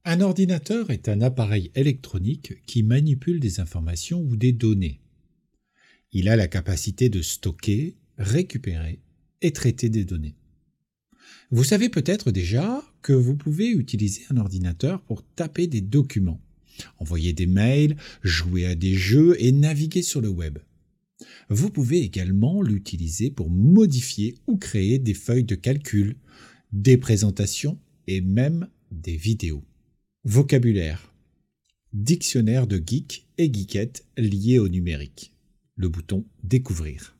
Un ordinateur est un appareil électronique qui manipule des informations ou des données. Il a la capacité de stocker, récupérer et traiter des données. Vous savez peut-être déjà que vous pouvez utiliser un ordinateur pour taper des documents, envoyer des mails, jouer à des jeux et naviguer sur le web. Vous pouvez également l'utiliser pour modifier ou créer des feuilles de calcul, des présentations et même des vidéos. Vocabulaire. Dictionnaire de geek et geekette lié au numérique. Le bouton Découvrir.